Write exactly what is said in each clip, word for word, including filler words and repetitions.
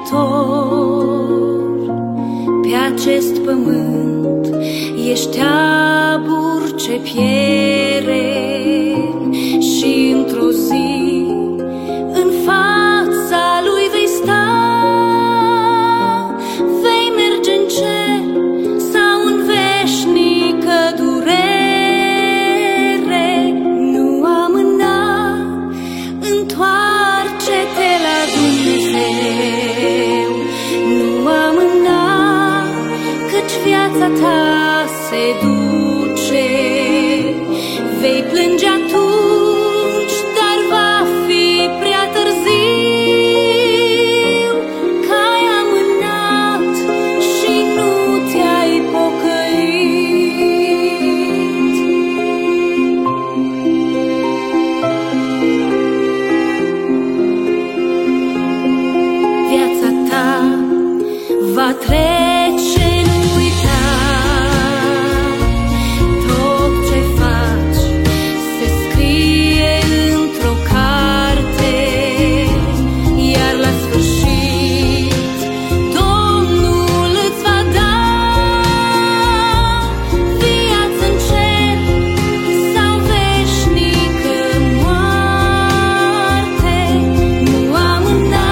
Mântuitor. Pe acest pământ ești abur ce piere și într-o zi în fața lui vei sta. Vei merge în cer sau în veșnică durere. Nu amâna, întoarce-te la Dumnezeu. Nu amâna, căci viața ta se duce. Vei plânge atunci, dar va fi prea târziu, că ai amânat și nu te-ai pocăit. Viața ta va trece, nu uita. Tot ce faci se scrie într-o carte, iar la sfârșit Domnul îți va da viață în cer sau veșnică moarte. Nu amâna,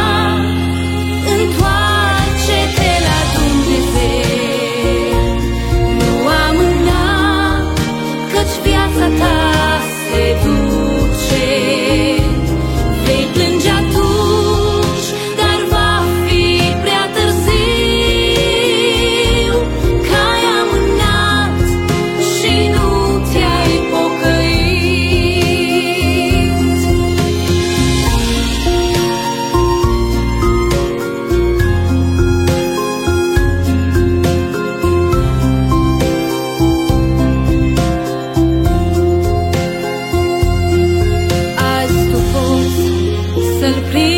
întoarce-te la Dumnezeu. Nu amâna, căci viața ta se duce. Vei plânge atunci, dar va fi prea târziu, că ai amânat și nu te-ai pocăit. Azi tu poți să-L prinzi